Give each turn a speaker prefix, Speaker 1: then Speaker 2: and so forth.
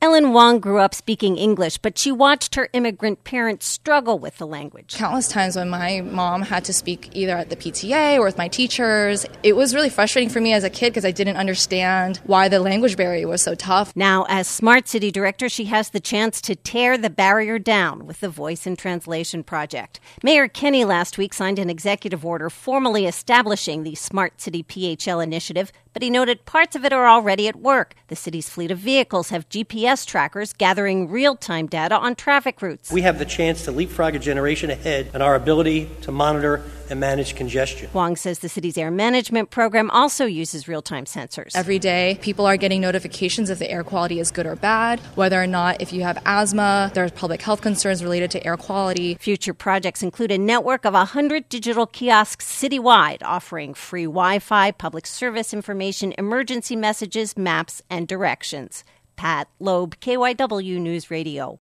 Speaker 1: Ellen Wong grew up speaking English, but she watched her immigrant parents struggle with the language.
Speaker 2: Countless times when my mom had to speak either at the PTA or with my teachers, it was really frustrating for me as a kid because I didn't understand why the language barrier was so tough.
Speaker 1: Now, as Smart City Director, she has the chance to tear the barrier down with the Voice and Translation Project. Mayor Kenney last week signed an executive order formally establishing the Smart City PHL initiative, but he noted parts of it are already at work. The city's fleet of vehicles have GPS trackers gathering real-time data on traffic routes.
Speaker 3: We have the chance to leapfrog a generation ahead in our ability to monitor and manage congestion.
Speaker 1: Wong says the city's air management program also uses real-time sensors.
Speaker 2: Every day, people are getting notifications if the air quality is good or bad, whether or not if you have asthma, there's public health concerns related to air quality.
Speaker 1: Future projects include a network of 100 digital kiosks citywide offering free Wi-Fi, public service information, emergency messages, maps, and directions. Pat Loeb, KYW News Radio.